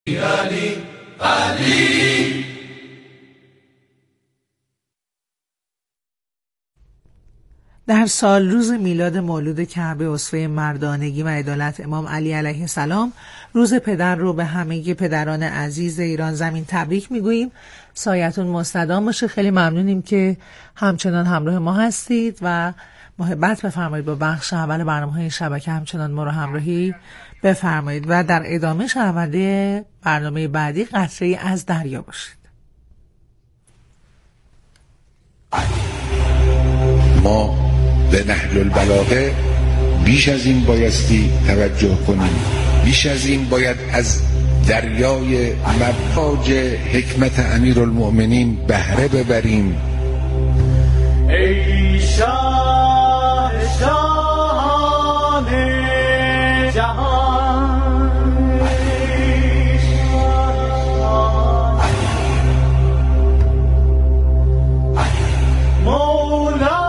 در سال روز میلاد مولود کعبه اسوه مردانگی و عدالت امام علی علیه السلام، روز پدر رو به همه پدران عزیز ایران زمین تبریک میگوییم. سایتون مستدام باشه. خیلی ممنونیم که همچنان همراه ما هستید و محبت بفرمایید با بخش اول برنامه‌های شبکه همچنان ما رو همراهی بفرمایید و در ادامه شنونده برنامه بعدی قطره‌ای از دریا باشید. ما به نهج البلاغه بیش از این بایستی توجه کنیم، بیش از این باید از دریای مواج حکمت امیرالمؤمنین بهره ببریم. ای شاه شاهان جهان، مولانا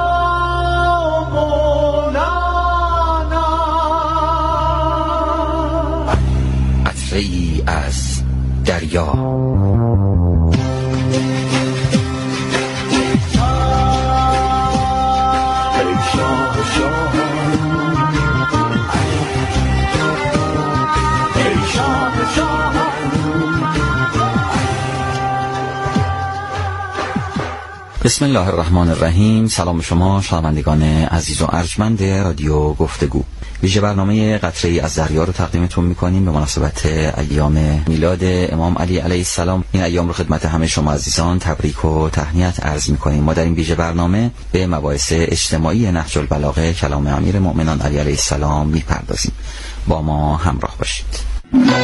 قطره‌ای از دریا. بسم الله الرحمن الرحیم. سلام شما شنوندگان عزیز و ارجمند رادیو گفتگو. ویژه برنامه قطره‌ای از دریا رو تقدیمتون می‌کنیم به مناسبت ایام میلاد امام علی علیه السلام. این ایام رو خدمت همه شما عزیزان تبریک و تهنیت عرض می‌کنیم. ما در این ویژه برنامه به مباحث اجتماعی نهج البلاغه کلام امیر مؤمنان علی علیه السلام می‌پردازیم. با ما همراه باشید.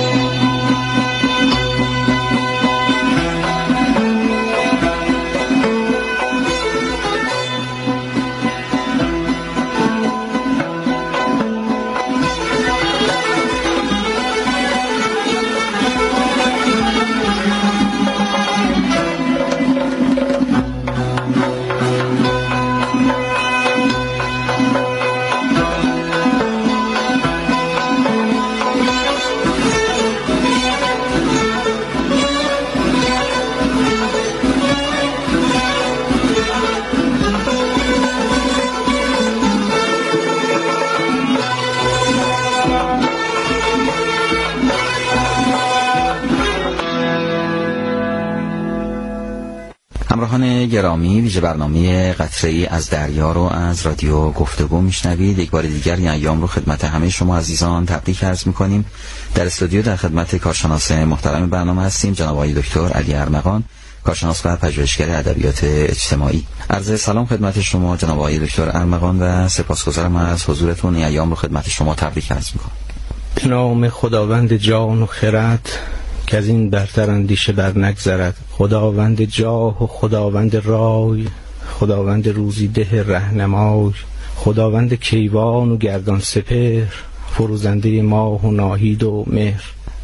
همراهان گرامی، ویژه برنامه قطره‌ای از دریا رو از رادیو گفتگو میشنوید. یک بار دیگر این ایام رو خدمت همه شما عزیزان تبریک عرض میکنیم. در استودیو در خدمت کارشناس محترم برنامه هستیم، جناب آقای دکتر علی ارمغان، کارشناس و پژوهشگر ادبیات اجتماعی. عرض سلام خدمت شما جناب آقای دکتر ارمغان و سپاسگزارم از حضورتون. این ایام رو خدمت شما تبریک عرض میکنم. به نام خداوند جان و خرد که از این برتر اندیشه بر نگذرد، خداوند جاه و خداوند رای، خداوند روزی ده رهنمای، خداوند کیوان و گردان سپهر، فروزنده ماه و ناهید و مهر.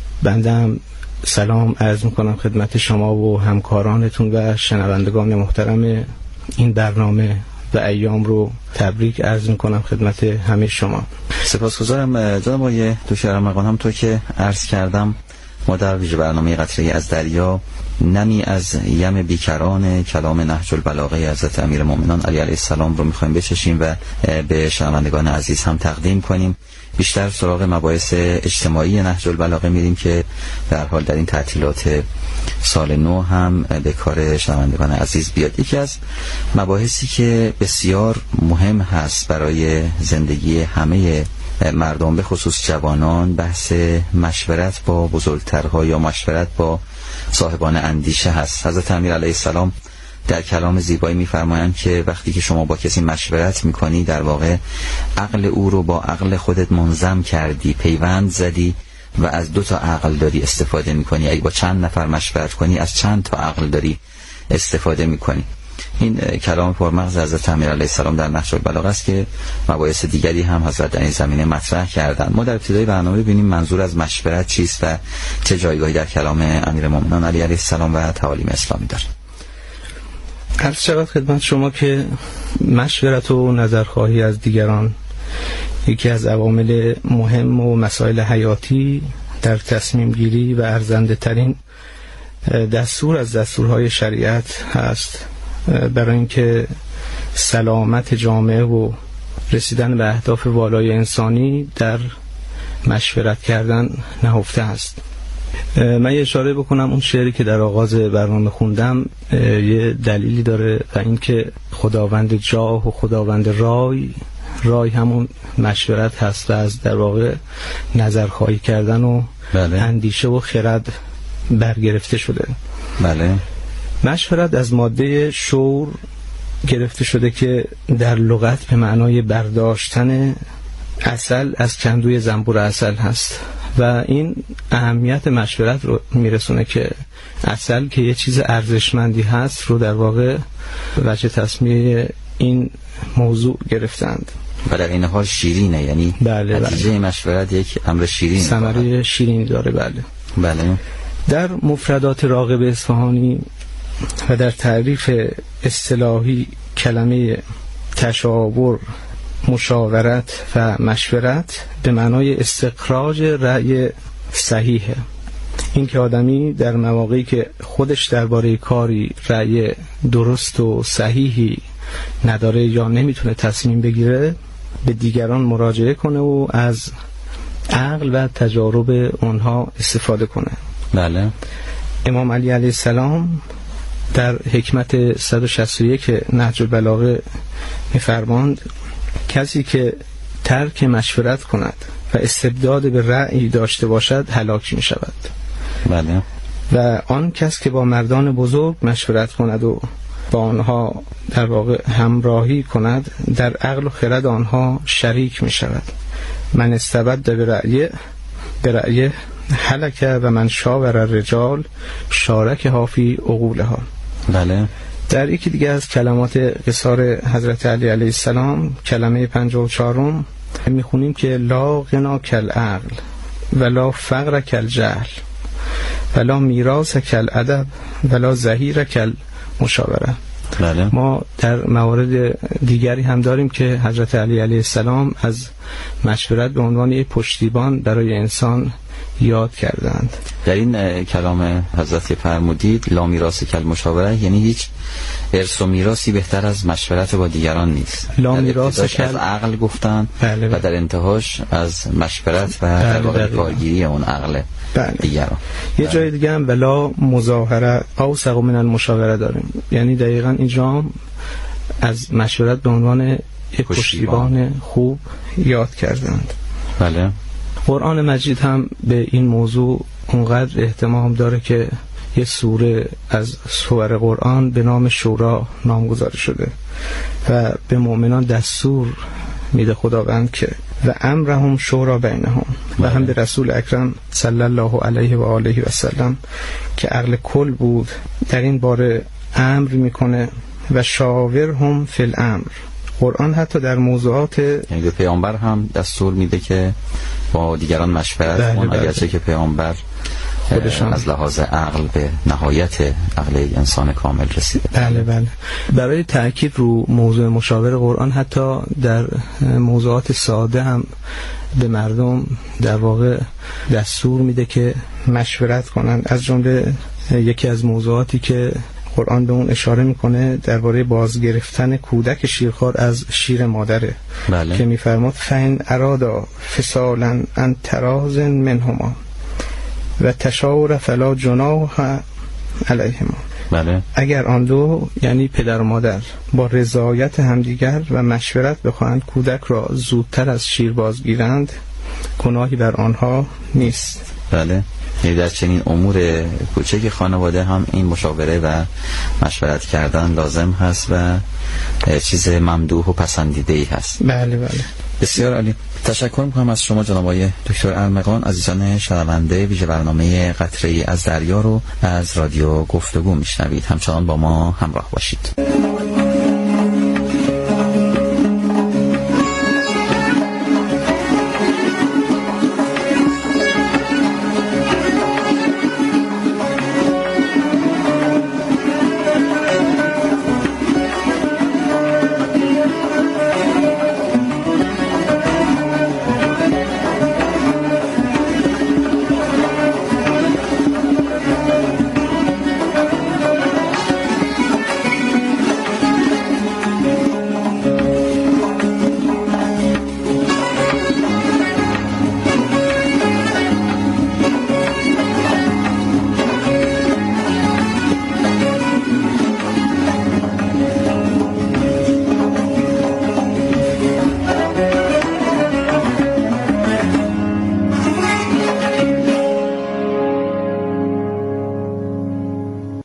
بندم سلام عرض میکنم خدمت شما و همکارانتون و شنوندگان محترم این برنامه و ایام رو تبریک عرض میکنم خدمت همه شما. سپاسگزارم جناب آقای دکتر ارمغان. همونطور که عرض کردم ما در ویژه برنامه قطره‌ای از دریا نمی از یم بیکران کلام نهج البلاغه حضرت امیرالمؤمنان علی علیه السلام رو می‌خوایم بچشیم و به شنوندگان عزیز هم تقدیم کنیم. بیشتر سراغ مباحث اجتماعی نهج البلاغه میریم که در حال در این تعطیلات سال نو هم به کار شنوندگان عزیز بیاد. یکی از مباحثی که بسیار مهم هست برای زندگی همه مردم به خصوص جوانان، بحث مشورت با بزرگترها یا مشورت با صاحبان اندیشه هست. حضرت امیر علیه السلام در کلام زیبایی می‌فرمایند که وقتی که شما با کسی مشورت می‌کنی در واقع عقل او رو با عقل خودت منظم کردی، پیوند زدی و از 2 تا عقل داری استفاده می‌کنی. اگه با چند نفر مشورت کنی از چند تا عقل داری استفاده می‌کنی. این کلام پرمغز حضرت امیر علیه السلام در نهج البلاغه است که مباحث دیگری هم حضرت در این زمینه مطرح کردند. ما در ابتدای برنامه ببینیم منظور از مشورت چیست و چه جایگاهی در کلام امیرالمؤمنین علی علیه السلام و تعالیم اسلامی داره. عرض شود خدمت شما که مشورت و نظرخواهی از دیگران یکی از عوامل مهم و مسائل حیاتی در تصمیم گیری و ارزنده ترین دستور از دستورهای شریعت هست برای اینکه سلامت جامعه و رسیدن به اهداف والای انسانی در مشورت کردن نهفته است. من یه اشاره بکنم اون شعری که در آغاز برنامه خوندم یه دلیلی داره و اینکه خداوند جاه و خداوند رای همون مشورت هست و از در واقع نظرخواهی کردن و اندیشه و خرد برگرفته شده. بله. مشورت از ماده شور گرفته شده که در لغت به معنای برداشتن عسل از کندوی زنبور عسل هست و این اهمیت مشورت رو میرسونه که عسل که یه چیز ارزشمندی هست رو در واقع وجه تسمیه این موضوع گرفتند. و در این حال شیرینه، یعنی نتیجه مشورت یک امر شیرین، ثمره شیرینی داره. بله. در مفردات راغب اصفهانی و در تعریف اصطلاحی کلمه تشاور، مشاورت و مشورت به معنای استخراج رأی صحیحه. این که آدمی در مواقعی که خودش درباره کاری رأی درست و صحیحی نداره یا نمیتونه تصمیم بگیره به دیگران مراجعه کنه و از عقل و تجارب اونها استفاده کنه. بله. امام علی علیه السلام در حکمت 161 نهج البلاغه می‌فرماند کسی که ترک مشورت کند و استبداد به رأی داشته باشد هلاک می‌شود. بله. و آن کس که با مردان بزرگ مشورت کند و با آنها در واقع همراهی کند در عقل و خرد آنها شریک می‌شود. من استبد به رأیه هلکه و من شاور الرجال شارک هافی عقولها. بله. در یکی دیگه از کلمات قصار حضرت علی علیه السلام کلمه 54 میخونیم که لا غنا کل عقل ولا فقر کل جهل ولا میراث کل ادب ولا زهیر کل مشاوره. بله. ما در موارد دیگری هم داریم که حضرت علی علیه السلام از مشورت به عنوان یک پشتیبان برای انسان یاد کردند. در این کلام حضرت فرمودید لا میراث کل مشاوره، یعنی هیچ ارث و میراثی بهتر از مشورت با دیگران نیست. لا میراث کل از عقل گفتن. بله. و در انتهاش از مشورت و در واقع کارگیری اون عقل دیگران. یه جای دیگه هم بلا مظاهره اوثق من المشاوره داریم، یعنی دقیقاً اینجا از مشورت به عنوان یک پشتیبان خوب یاد کردند. بله. قرآن مجید هم به این موضوع اونقدر اهتمام داره که یه سوره از سور قرآن به نام شورا نامگذاری شده و به مؤمنان دستور میده خداوند که و امرهم شورا بینهم و هم به رسول اکرم صلی الله علیه و آله و سلم که عقل کل بود در این باره امر میکنه و شاورهم فی الامر. قرآن حتی در موضوعات یعنی به پیامبر هم دستور میده که با دیگران مشورت کن، اگرچه که پیامبر خودشان از لحاظ عقل به نهایت عقل انسان کامل رسیده. بله. برای تأکید رو موضوع مشاور قرآن حتی در موضوعات ساده هم به مردم در واقع دستور میده که مشورت کنن. از جمله یکی از موضوعاتی که قرآن به اون اشاره میکنه درباره بازگرفتن کودک شیرخوار از شیر مادره. بله. که میفرماد فین ارادا فصالا ان تراز منهما و تشاور فلا جناح علیهما. بله. اگر آن دو یعنی پدر و مادر با رضایت همدیگر و مشورت بخواهند کودک را زودتر از شیر بازگیرند گناهی بر آنها نیست. بله. یعنی در چنین امور کوچک خانواده هم این مشاوره و مشورت کردن لازم هست و چیز ممدوح و پسندیده‌ای هست. بله. بسیار عالی. تشکر می‌کنم از شما جناب آقای دکتر ارمغان. عزیزان شنونده ویژه برنامه قطره‌ای از دریا رو از رادیو گفتگو میشنوید. همچنان با ما همراه باشید.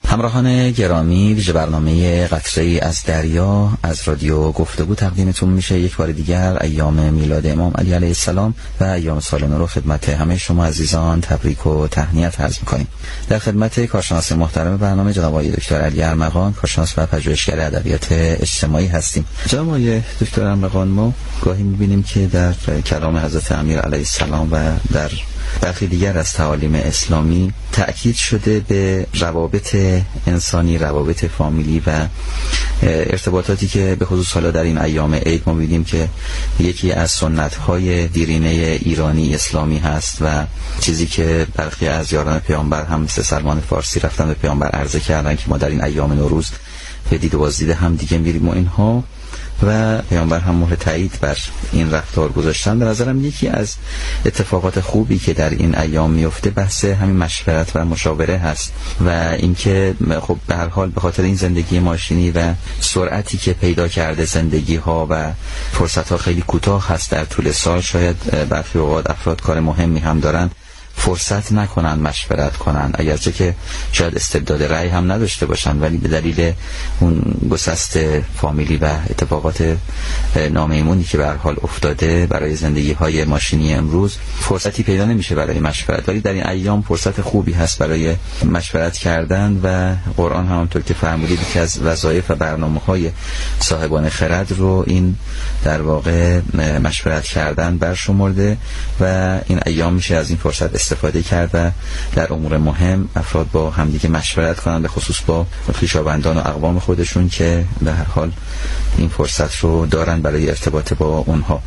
همراهان گرامی، ویژه برنامه قطره‌ای از دریا از رادیو گفتگو تقدیمتون میشه. یک بار دیگر ایام میلاد امام علی علیه السلام و ایام سال نو رو خدمت همه شما عزیزان تبریک و تهنیت عرض می‌کنیم. در خدمت کارشناس محترم برنامه جناب آقای دکتر علی ارمغان، کارشناس و پژوهشگر ادبیات اجتماعی هستیم. جناب آقای دکتر ارمغان، ما گاهی می‌بینیم که در کلام حضرت امیر علیه السلام و در برخی دیگر از تعالیم اسلامی تأکید شده به روابط انسانی، روابط فامیلی و ارتباطاتی که به خصوص حالا در این ایام عید ما می‌بینیم که یکی از سنت‌های دیرینه ایرانی اسلامی هست و چیزی که برخی از یاران پیامبر هم مثل سلمان فارسی رفتن به پیامبر عرضه کردن که ما در این ایام نوروز به دید و بازدید هم دیگه میریم و اینها، و پیامبر هم مهر تایید بر این رفتار گذاشتن. به نظرم یکی از اتفاقات خوبی که در این ایام میفته بحث همین مشورت و مشاوره هست و اینکه خب به هر حال به خاطر این زندگی ماشینی و سرعتی که پیدا کرده زندگی ها و فرصت ها خیلی کوتاه هست در طول سال، شاید برخی اوقات افراد کار مهمی هم دارن فرصت نکنن مشورت کنن، اگرچه که شاید استبداد رأی هم نداشته باشن، ولی به دلیل اون گسست فامیلی و اتفاقات نامیمونی که به هر حال افتاده برای زندگی های ماشینی امروز فرصتی پیدا نمیشه برای مشورت. ولی در این ایام فرصت خوبی هست برای مشورت کردن و قرآن همونطور که فرمودید که از وظایف و برنامه‌های صاحبان خرد رو این در واقع مشورت کردن برشمرده و این ایام میشه از این فرصت استفاده کرد و در امور مهم افراد با همدیگه مشورت کنند، به خصوص با خویشاوندان و اقوام خودشون که به هر حال این فرصت رو دارن برای ارتباط با اونها.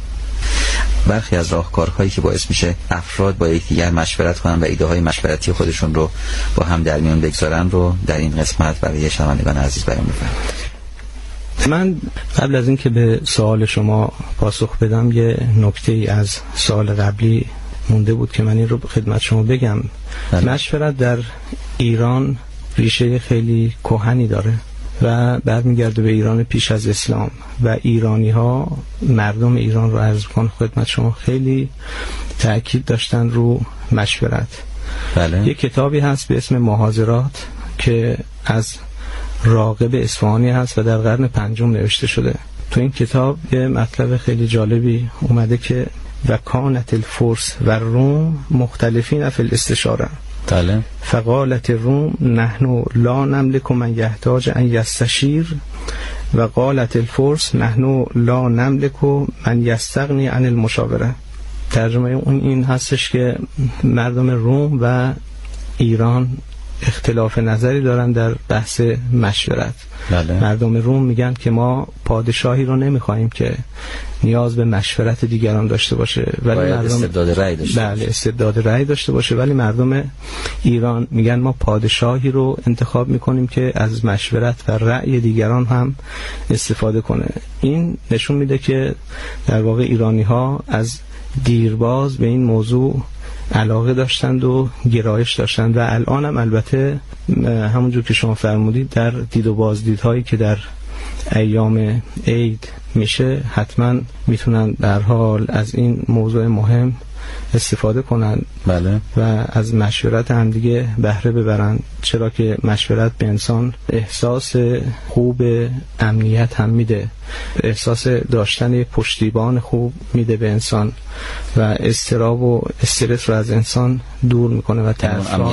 برخی از راهکارهایی که باعث میشه افراد با یکدیگر مشورت کنن و ایده های مشورتی خودشون رو با هم در میون بگذارن رو در این قسمت برای شنوندگان عزیز بیان می‌کنم. من قبل از اینکه به سوال شما پاسخ بدم یه نکته‌ای از سال قبلی مونده بود که من این رو خدمت شما بگم. مشورت در ایران ریشه خیلی کهنی داره و برمیگرده به ایران پیش از اسلام و ایرانی ها، مردم ایران رو عرض کنم خدمت شما، خیلی تأکید داشتن رو مشورت. بله. یک کتابی هست به اسم محاضرات که از راغب اصفهانی هست و در قرن 5 نوشته شده. تو این کتاب یه مطلب خیلی جالبی اومده که و کانت الفرس و روم مختلفین فی الاستشاره. بله. فقالت الروم نحن لا نملك من یحتاج ان یستشیر و قالت الفرس نحن لا نملك من یستغنی عن المشاوره. ترجمه اون این هستش که مردم روم و ایران اختلاف نظری دارن در بحث مشورت. بله. مردم روم میگن که ما پادشاهی رو نمیخوایم که نیاز به مشورت دیگران داشته باشه، ولی مردم استبداد رأی داشته باشه. بله، استبداد رأی داشته باشه، ولی مردم ایران میگن ما پادشاهی رو انتخاب میکنیم که از مشورت و رأی دیگران هم استفاده کنه. این نشون میده که در واقع ایرانی ها از دیرباز به این موضوع علاقه داشتند و گرایش داشتند و الان هم البته همونجور که شما فرمودید در دید و بازدیدهایی که در ایام عید میشه حتما میتونن در حال از این موضوع مهم استفاده کنن. بله. و از مشورت هم دیگه بهره ببرن، چرا که مشورت به انسان احساس خوب امنیت هم میده، احساس داشتن یک پشتیبان خوب میده به انسان و اضطراب و استرس رو از انسان دور میکنه و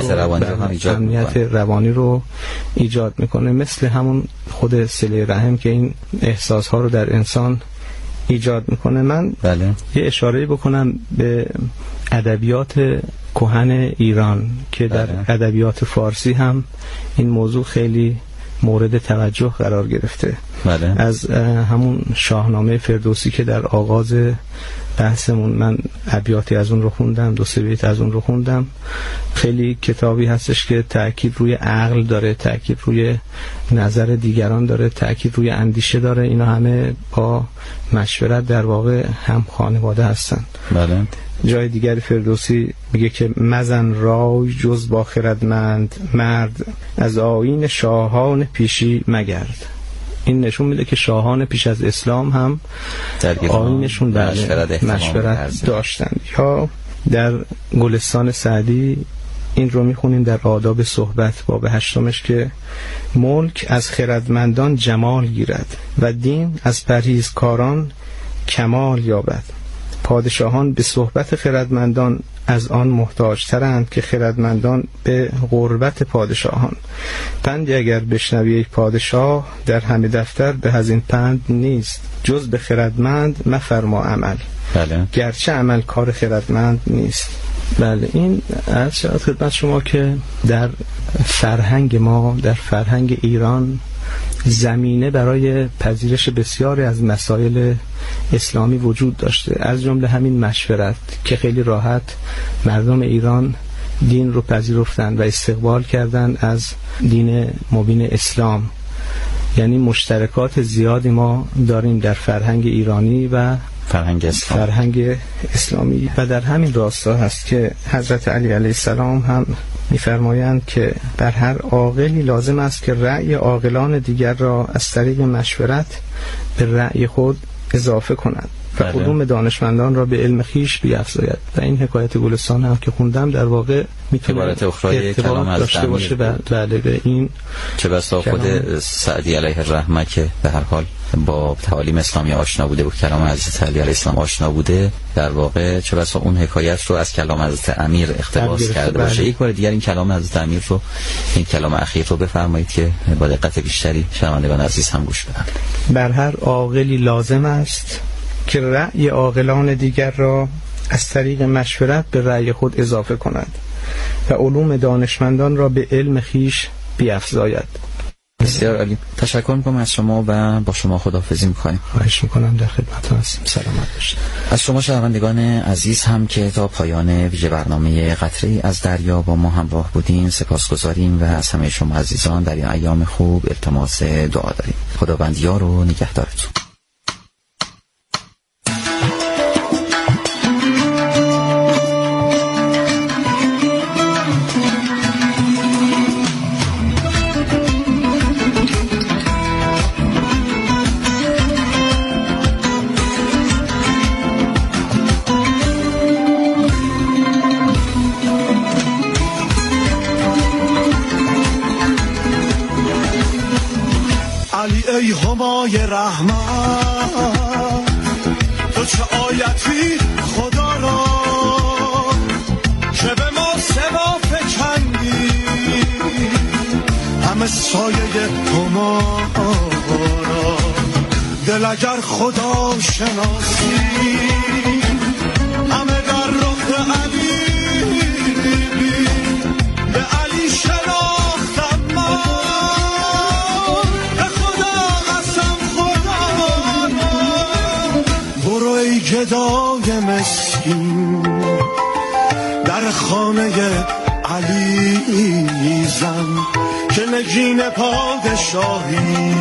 امنیت روانی رو ایجاد میکنه، مثل همون خود صله رحم که این احساس ها رو در انسان ایجاد میکنه. من بله. یه اشاره بکنم به ادبیات کهن ایران که در ادبیات فارسی هم این موضوع خیلی مورد توجه قرار گرفته. بله. از همون شاهنامه فردوسی که در آغاز بحثمون من ابیاتی از اون رو خوندم، 2-3 بیت از اون رو خوندم. خیلی کتابی هستش که تأکید روی عقل داره، تأکید روی نظر دیگران داره، تأکید روی اندیشه داره. اینا همه با مشورت در واقع هم خانواده هستن. بله. جای دیگر فردوسی میگه که مزن رای جز با خردمند مرد، از آیین شاهان پیشی مگرد. این نشون میده که شاهان پیش از اسلام هم آیینشون مشورت داشتن. یا در گلستان سعدی این رو میخونیم در آداب صحبت باب 8 که ملک از خردمندان جمال گیرد و دین از پرهیزکاران کمال یابد. پادشاهان به صحبت خردمندان از آن محتاج‌ترند که خردمندان به غربت پادشاهان. پندی اگر بشنوی ای پادشاه، در همه دفتر به از این پند نیست. جز به خردمند مفرما عمل. بله. گرچه عمل کار خردمند نیست. بله، این عرض شد خدمت شما که در فرهنگ ما، در فرهنگ ایران، زمینه برای پذیرش بسیاری از مسائل اسلامی وجود داشته، از جمله همین مشورت که خیلی راحت مردم ایران دین رو پذیرفتن و استقبال کردن از دین مبین اسلام. یعنی مشترکات زیادی ما داریم در فرهنگ ایرانی و فرهنگ اسلامی و در همین راستا هست که حضرت علی علیه السلام هم می‌فرمایند که بر هر عاقلی لازم است که رأی عاقلان دیگر را از طریق مشورت به رأی خود اضافه کند و علوم دانشمندان را به علم خیش بیفزاید. و این حکایت گلستان هم که خوندم در واقع میتونه ارتباط داشته باشه. بله، به این چه بسا خود سعدی علیه الرحمه که به هر حال با تعالیم اسلامی آشنا بوده و کلام حضرت علی علیه السلام آشنا بوده، در واقع چه بسا اون حکایت رو از کلام حضرت امیر اقتباس کرده باشه. یک بار دیگر این کلام حضرت امیر رو، این کلام اخیر رو بفرمایید که با دقت بیشتری شنوندگان عزیز هم گوش بدن. بر هر عاقلی لازم است که رأی عاقلان دیگر را از طریق مشورت به رأی خود اضافه کند و علوم دانشمندان را به علم خیش بیفزاید. بسیار عالی. تشکر میکنم از شما و با شما خداحافظی میکنیم. خواهش میکنم، در خدمتتون هستیم. سلامت باشید. از شما شنوندگان عزیز هم که تا پایان ویژه برنامه قطره‌ای از دریا با ما همراه بودین سپاسگزاریم و از همه شما عزیزان در این ایام خوب التماس دعا داریم. خداوند یار و نگهدارتون. ای همای رحمت، تو چه آیتی خدا را که به ما سوا فکندی، همه سایه هما را دل اگر خدا شناسی، همه در رخ علی به علی شناختم من. گدای مسکین در خانه علی زن که نگین پادشاهی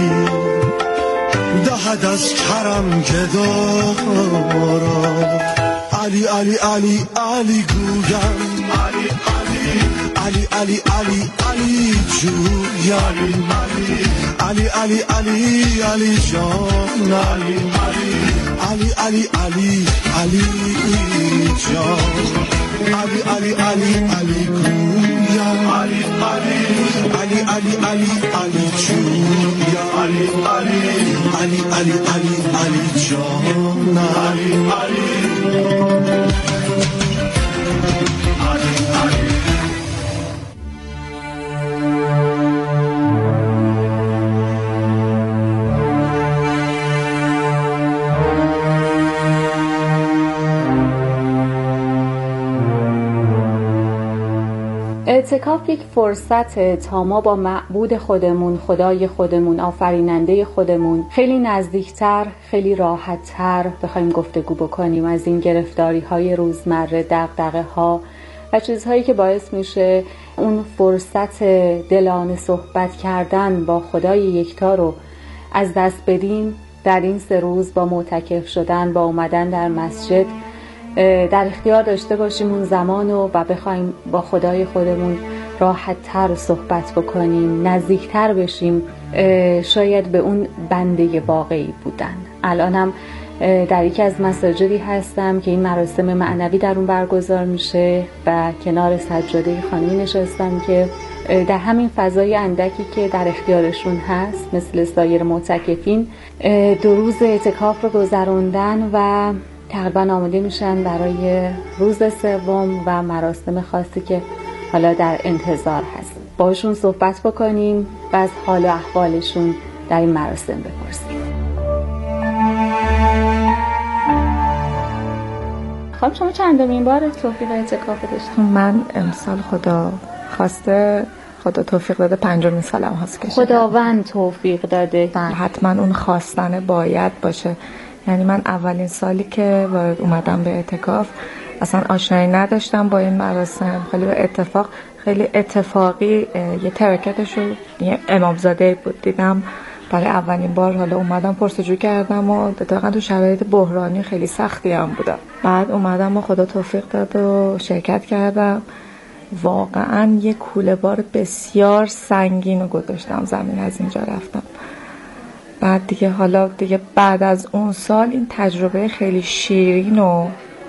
دهد از کرم گدا را. علی علی علی علی گویم، علی علی علی علی علی جویم، علی علی علی علی جان، علی علی علی علی علی جان، علی علی علی علی گویم، علی علی علی علی علی جویم، علی علی علی علی علی جان، علی علی اعتکاف یک فرصته تا ما با معبود خودمون، خدای خودمون، آفریننده خودمون خیلی نزدیکتر، خیلی راحتتر بخوایم گفتگو بکنیم از این گرفتاری‌های روزمره، دغدغه‌ها و چیزهایی که باعث میشه اون فرصت دلانه صحبت کردن با خدای یکتا رو از دست بدیم. در این 3 روز با معتکف شدن، با اومدن در مسجد در اختیار داشته باشیم اون زمانو و بخوایم با خدای خودمون راحت‌تر صحبت بکنیم، نزدیکتر بشیم شاید به اون بنده واقعی بودن. الانم در یکی از مساجدی هستم که این مراسم معنوی در اون برگزار میشه و کنار سجاده خانمی نشستم که در همین فضای اندکی که در اختیارشون هست مثل سایر معتکفین 2 روز اعتکاف رو گذروندن و تقریبا آماده میشن برای روز سوم و مراسم خاصی که حالا در انتظار هست. باشون صحبت بکنیم و از حال و احوالشون در این مراسم بپرسیم. خب شما چندمین بار توفیق اعتکاف داشتید؟ من امسال خدا خواسته خدا توفیق داده 5مین سالم هست که خداوند توفیق داده. حتما اون خواستن باید باشه. یعنی من اولین سالی که وارد اومدم به اعتکاف اصلا آشنایی نداشتم با این مراسم. خیلی اتفاقی یه ترکتشو یه امامزاده بود دیدم برای اولین بار. حالا اومدم پرسجو کردم و دقیقا تو شرایط بحرانی خیلی سختی هم بودم. بعد اومدم و خدا توفیق داد و شرکت کردم. واقعا یه کوله بار بسیار سنگین رو گذاشتم زمین، از اینجا رفتم. بعد دیگه بعد از اون سال این تجربه خیلی شیرین و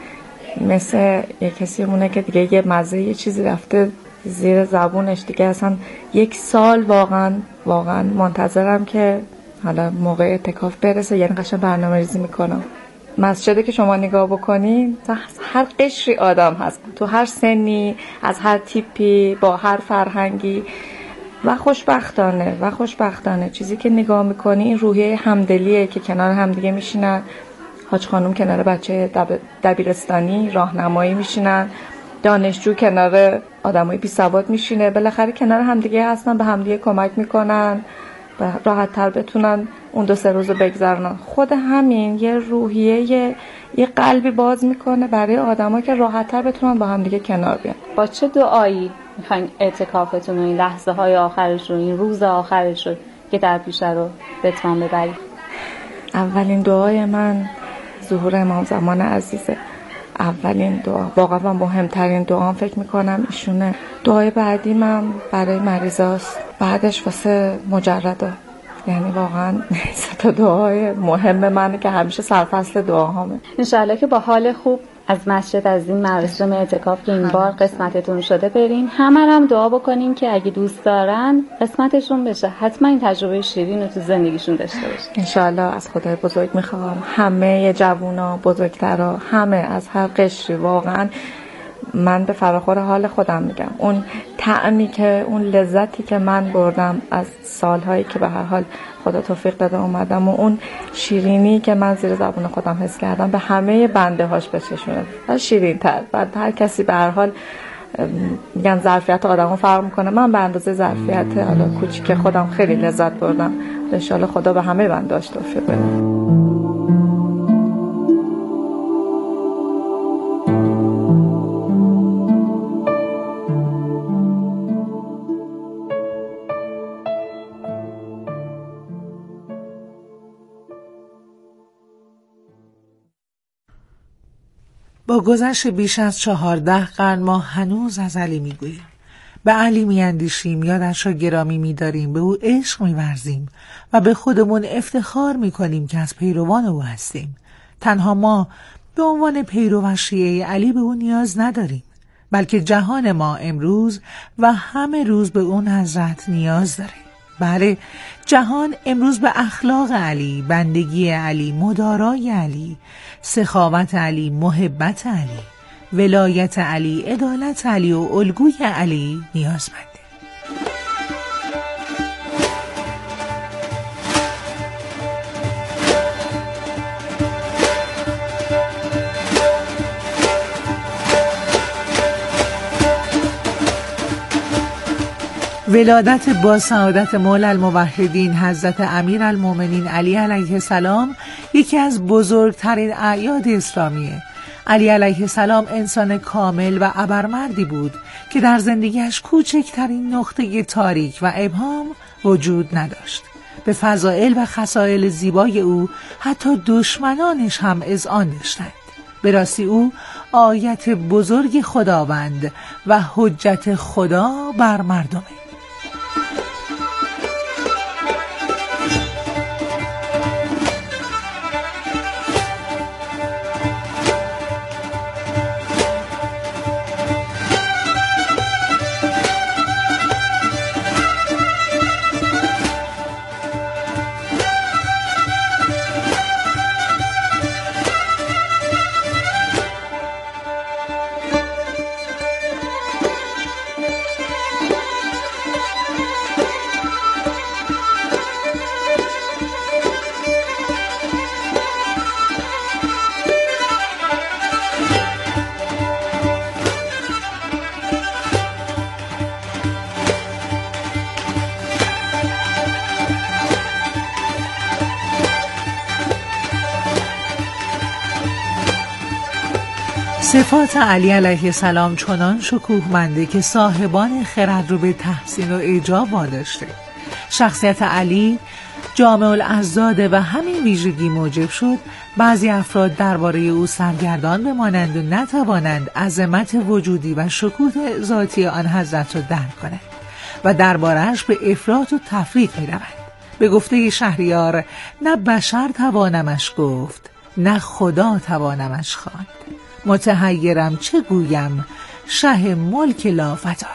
مثل یه کسی مونه که دیگه یه مزه یه چیزی رفته زیر زبونش دیگه. اصلا 1 سال واقعا منتظرم که حالا موقع اعتکاف برسه. یعنی قشنگ برنامه‌ریزی میکنم. مسجدی که شما نگاه بکنین هر قشری آدم هست، تو هر سنی، از هر تیپی، با هر فرهنگی و خوشبختانه چیزی که نگاه میکنی این روحیه همدلیه که کنار همدیگه میشینن. حاج خانم کنار بچه دبیرستانی راهنمایی میشینن، دانشجو کنار آدمای بی سواد میشینه. بالاخره کنار همدیگه هستن، به همدیگه کمک میکنن راحت تر بتونن اون 2-3 روز بگذرونن. خود همین یه روحیه یه قلبی باز میکنه برای آدما که راحت تر بتونن با همدیگه کنار بیان. با چه دعایی میخواین اعتکافتون و این لحظه های آخرش رو، این روز آخرش رو که در پیشه رو به اتمام ببرید؟ اولین دعای من ظهور امام زمان عزیزه. اولین دعا، واقعا مهمترین دعام فکر میکنم ایشونه. دعای بعدی من برای مریضاست، بعدش واسه مجردا. یعنی واقعا 3 دعای مهم منه که همیشه سرفصل دعاهامه. انشالله که با حال خوب از مسجد، از این مراسم اعتکاف که این بار قسمتتون شده برین. همه هم دعا بکنیم که اگه دوست دارن قسمتشون بشه، حتما این تجربه شیرین رو تو زندگیشون داشته باشن. انشالله. از خدای بزرگ میخوام همه جوونا، بزرگترا، همه از هر قشری، واقعا من به فراخور حال خودم میگم اون طعمی که، اون لذتی که من بردم از سالهایی که به هر حال خدا توفیق داده اومدم و اون شیرینی که من زیر زبون خودم حس کردم به همه بنده هاش بچشونه و شیرین تر. بعد هر کسی به هر حال میگن ظرفیت آدمو فرق میکنه. من به اندازه ظرفیت حالا کوچیک خودم خیلی لذت بردم. ان شاء الله خدا به همه بنده هاش توفیق بده. با گذشت بیش از 14 قرن ما هنوز از علی میگوییم، به علی میاندیشیم، یادش را گرامی می‌داریم، به او عشق می‌ورزیم و به خودمون افتخار می‌کنیم که از پیروان او هستیم. تنها ما به عنوان پیرو شیعه علی به او نیاز نداریم، بلکه جهان ما امروز و همه روز به اون حضرت نیاز داره. بله، جهان امروز به اخلاق علی، بندگی علی، مدارای علی، سخاوت علی، محبت علی، ولایت علی، عدالت علی و الگوی علی نیازمنده. ولادت با سعادت مولا الموحدین حضرت امیرالمومنین علی علیه السلام یکی از بزرگترین اعیاد اسلامیه. علی علیه السلام انسان کامل و ابرمردی بود که در زندگیش کوچکترین نقطه تاریک و ابهام وجود نداشت. به فضائل و خصائل زیبای او حتی دشمنانش هم اذعان داشتند. به راستی او آیت بزرگ خداوند و حجت خدا بر مردمه. صفات علی علیه السلام چنان شکوهمنده که صاحبان خرد رو به تحسین و اعجاب واداشته. شخصیت علی جامع الاضداده و همین ویژگی موجب شد بعضی افراد درباره او سرگردان بمانند و نتوانند عظمت وجودی و شکوه ذاتی آن حضرت را درک کنند و درباره‌اش به افراط و تفریط می‌روند. به گفته شهریار نه بشر توانمش گفت نه خدا توانمش خواند. متحیرم چه گویم شه ملک لافتارا.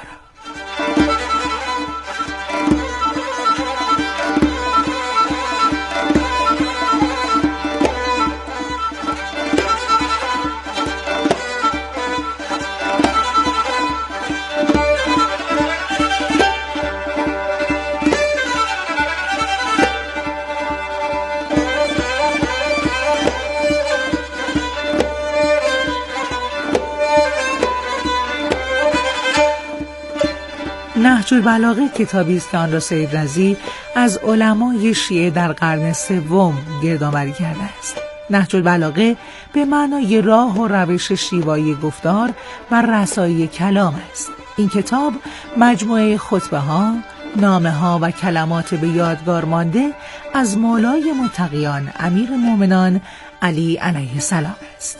نهج البلاغه کتابی است که آن را سید رضی از علمای شیعه در قرن سوم گردآوری کرده است. نهج البلاغه به معنای راه و روش شیوایی گفتار و رسایی کلام است. این کتاب مجموعه خطبه ها، نامه ها و کلمات به یادگار مانده از مولای متقیان امیر مومنان علی علیه السلام است.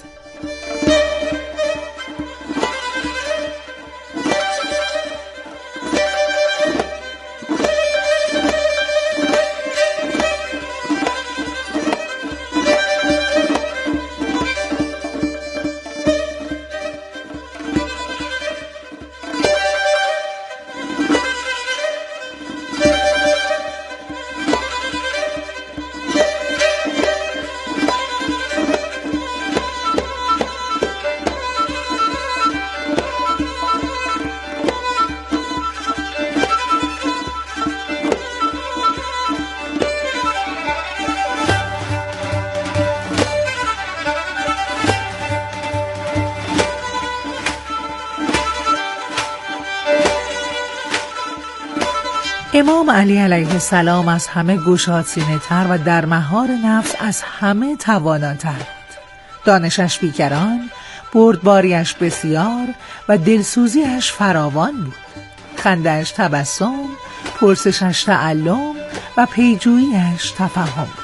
امام علی علیه السلام از همه گشادسینه تر و در مهار نفس از همه تواناتر بود. دانشش بیکران، بردباریش بسیار و دلسوزیش فراوان بود. خنده‌اش تبسم، پرسشش تعلم و پیجوییش تفهم.